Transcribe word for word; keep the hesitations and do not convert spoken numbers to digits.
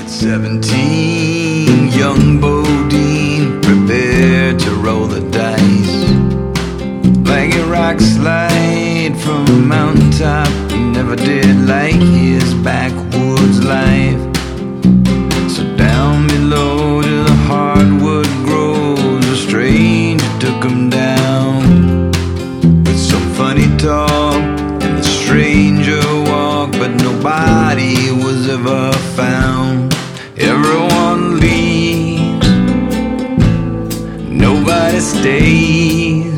Seventeen, young Bodine prepared to roll the dice. Like a rock slide from a mountaintop, he never did like his backwoods life. So down below to the hardwood groves, a stranger took him down. With some funny talk and the stranger walked, but nobody was ever found. Everyone leaves, nobody stays.